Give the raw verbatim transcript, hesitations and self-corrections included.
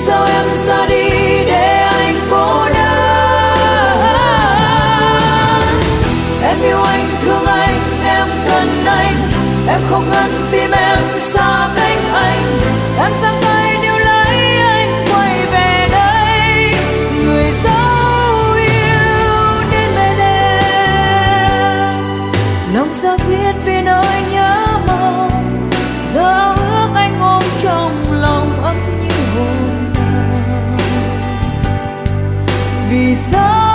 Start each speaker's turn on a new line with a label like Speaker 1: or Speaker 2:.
Speaker 1: sao em ra đi để anh cô đơn. Em yêu anh, thương anh, em cần anh, em không ngăn tim em xa cách anh. Em giang tay níu lấy anh quay về đây, người dấu yêu đến bên em. Lòng sao xiết vì nỗi nhớ mong, giờ ước anh ôm trong lòng ấm như hôm nào. Vì sao